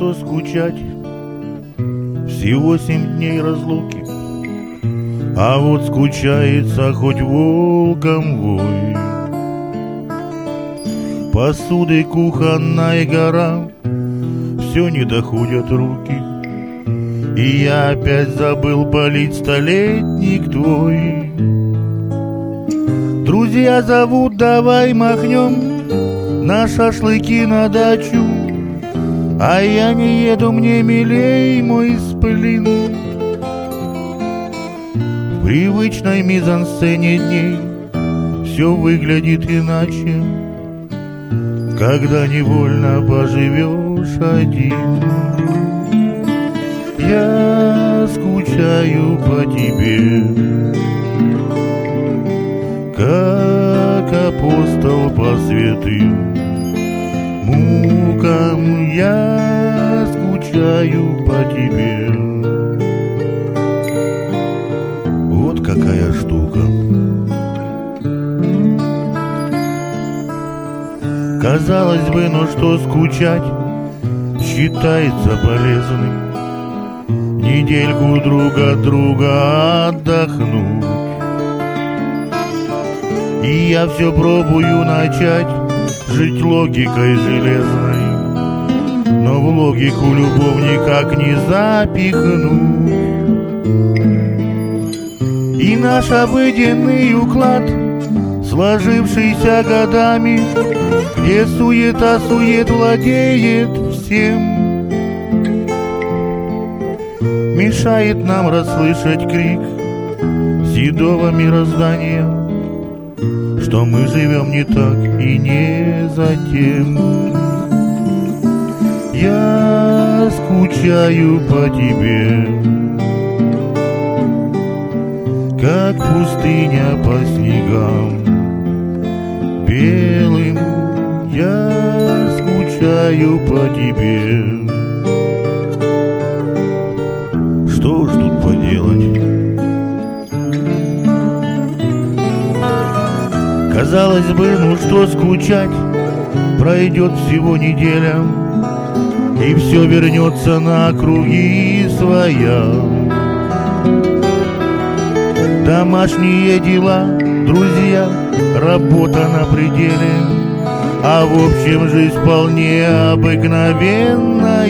что скучать. Всего 7 дней разлуки, а вот скучается хоть волком вой. Посудой кухонная гора, все не доходят руки, и я опять забыл полить столетник твой. Друзья зовут, давай махнем на шашлыки на дачу, а я не еду, мне милей мой сплин. В привычной мизансцене дней все выглядит иначе, когда невольно поживешь один. Я скучаю по тебе, как апостол по святым мукам. Я скучаю по тебе. Вот какая штука. Казалось бы, но что скучать считается полезным, недельку друг от друга отдохнуть. И я все пробую начать жить логикой железной, но в логику любовь никак не запихнуть. И наш обыденный уклад, сложившийся годами, где суета-сует владеет всем, мешает нам расслышать крик седого мироздания, что мы живем не так и не за тем. Я скучаю по тебе, как пустыня по снегам белым. Я скучаю по тебе. Что ж тут поделать? Казалось бы, ну что скучать, пройдет всего неделя, и все вернется на круги своя. Домашние дела, друзья, работа на пределе, а в общем жизнь вполне обыкновенная.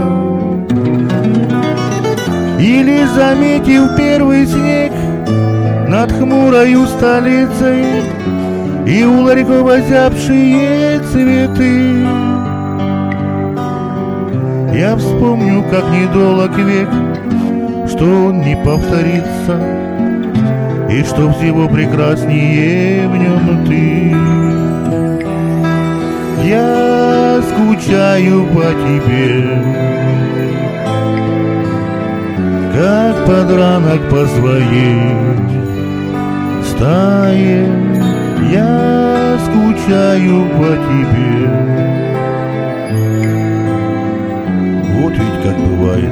Или, заметив первый снег над хмурою столицей и у ларьков озябшие цветы, я вспомню, как недолг век, что он не повторится, и что всего прекраснее в нем ты. Я скучаю по тебе, как подранок по своей стае. Я скучаю по тебе. Вот ведь как бывает.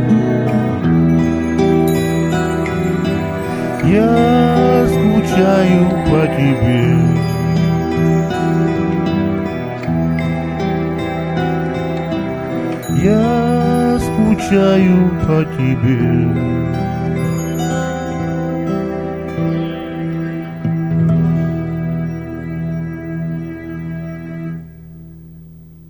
Я скучаю по тебе. Я скучаю по тебе.